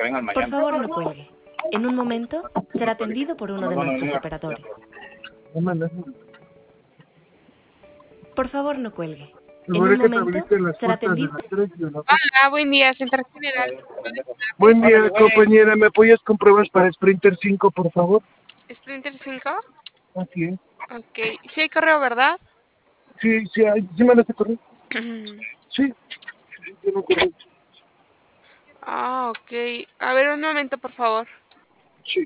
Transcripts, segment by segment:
que vengan Por mañana. favor, no cuelgue. En un momento será atendido por uno de nuestros operadores. Por favor, no cuelgue. En un momento será atendido. Hola, buen día, Central General. Buen día, compañera. ¿Me apoyas con pruebas para Sprinter 5, por favor? Sprinter 5. Así es. Ok, sí hay correo, ¿verdad? Sí, sí, ¿sí me lo hace correr? Sí, yo no corro. Ok. A ver, un momento, por favor. Sí.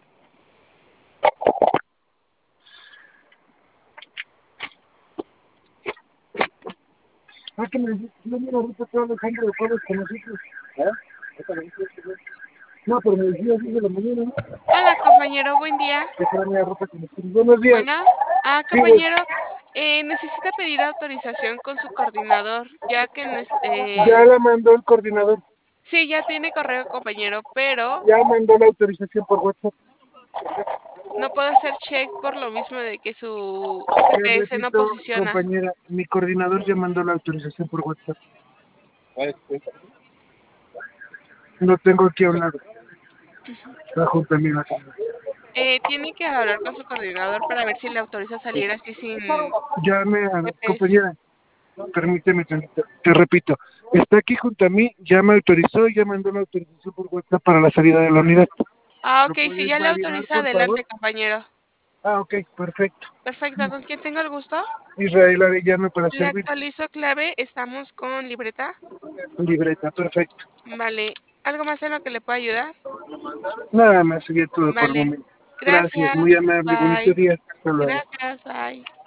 Ah, que me dice, no me ruta todo Alejandro de Juárez con nosotros. No, pero me decía así de la mañana, ¿no? Hola, compañero, buen día. Que fuera mi ruta con nosotros. Buenos días. Bueno, Sí, güey. compañero, necesita pedir autorización con su coordinador, ya que Ya la mandó el coordinador. sí, ya tiene correo, compañero, pero Ya mandó la autorización por WhatsApp. no puedo hacer check por lo mismo de que su Te GPS no repito, posiciona. compañera, mi coordinador ya mandó la autorización por WhatsApp. No tengo aquí a un lado. Está junto a mí la cámara. Tiene que hablar con su coordinador para ver si le autoriza salir así sin Llame a mi GPS. compañera. Permíteme tantito. Te repito, está aquí junto a mí, ya me autorizó y ya mandó la autorización por WhatsApp para la salida de la unidad. Ok, ¿Lo si puedes ya le validar, autoriza, por adelante, favor? compañero. Ah, ok, perfecto. Perfecto, ¿con quién tengo el gusto? Israel Arellano para Le servir. actualizo clave, estamos con libreta. Libreta, perfecto. Vale, ¿algo más en lo que le pueda ayudar? Nada más, sería todo por el Vale, momento. Gracias, gracias, muy amable, bonito bye. día. Hasta luego. Gracias, bye.